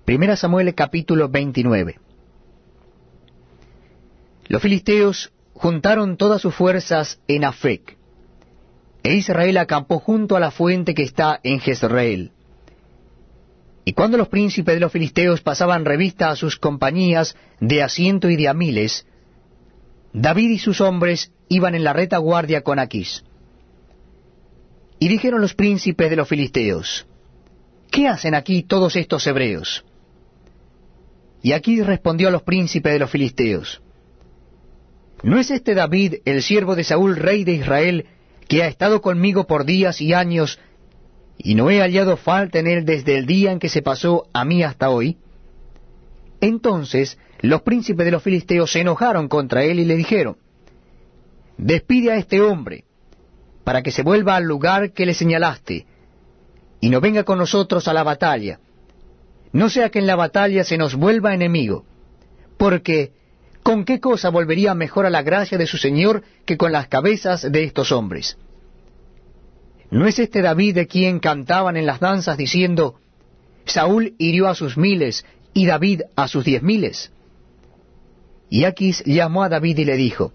Primera Samuel capítulo 29. Los filisteos juntaron todas sus fuerzas en Afec, e Israel acampó junto a la fuente que está en Jezreel. Y cuando los príncipes de los filisteos pasaban revista a sus compañías de a 100 y de a 1000, David y sus hombres iban en la retaguardia con Aquís. Y dijeron los príncipes de los filisteos: ¿Qué hacen aquí todos estos hebreos? Y Aquís respondió a los príncipes de los filisteos: ¿No es este David, el siervo de Saúl, rey de Israel, que ha estado conmigo por días y años, y no he hallado falta en él desde el día en que se pasó a mí hasta hoy? Entonces los príncipes de los filisteos se enojaron contra él y le dijeron: Despide a este hombre, para que se vuelva al lugar que le señalaste, y no venga con nosotros a la batalla, no sea que en la batalla se nos vuelva enemigo, porque ¿con qué cosa volvería mejor a la gracia de su Señor que con las cabezas de estos hombres? ¿No es este David de quien cantaban en las danzas diciendo: Saúl hirió a sus 1000 y David a sus 10.000? Y Aquís llamó a David y le dijo: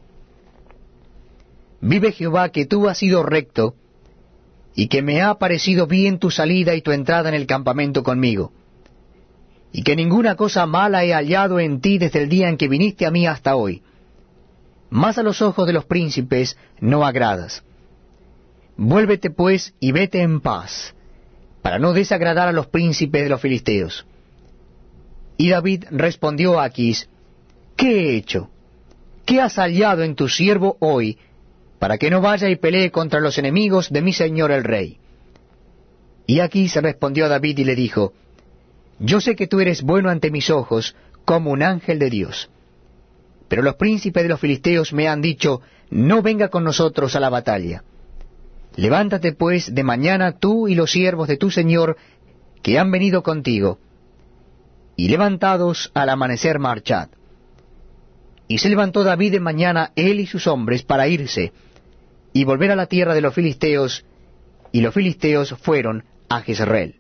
Vive Jehová, que tú has sido recto, y que me ha parecido bien tu salida y tu entrada en el campamento conmigo, y que ninguna cosa mala he hallado en ti desde el día en que viniste a mí hasta hoy. Mas a los ojos de los príncipes no agradas. Vuélvete pues y vete en paz, para no desagradar a los príncipes de los filisteos. Y David respondió a Aquís: ¿Qué he hecho? ¿Qué has hallado en tu siervo hoy, para que no vaya y pelee contra los enemigos de mi señor el rey? Y Aquís respondió a David y le dijo: Yo sé que tú eres bueno ante mis ojos, como un ángel de Dios. Pero los príncipes de los filisteos me han dicho: No venga con nosotros a la batalla. Levántate pues de mañana tú y los siervos de tu señor que han venido contigo, y levantados al amanecer marchad. Y se levantó David de mañana, él y sus hombres, para irse y volver a la tierra de los filisteos, y los filisteos fueron a Jezreel.